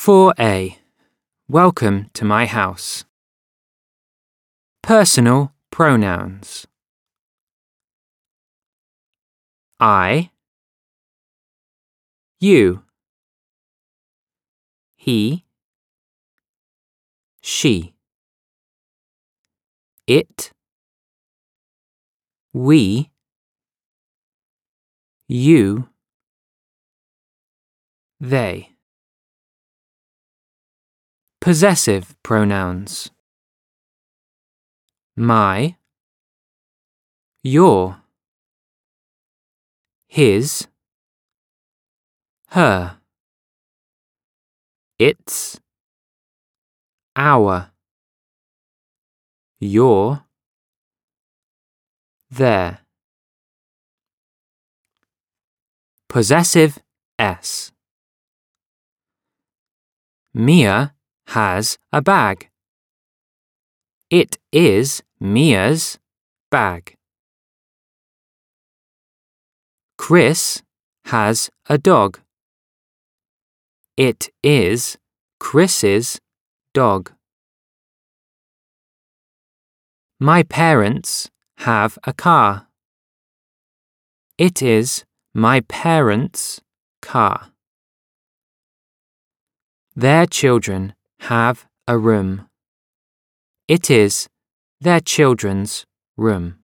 4A. Welcome to my house. Personal pronouns. I, you, he, she, it, we, you, they. Possessive pronouns. My, your, his, her, its, our, your, their. Possessive S. Mia has a bag. It is Mia's bag. Chris has a dog. It is Chris's dog. My parents have a car. It is my parents' car. Their children have a room. It is their children's room.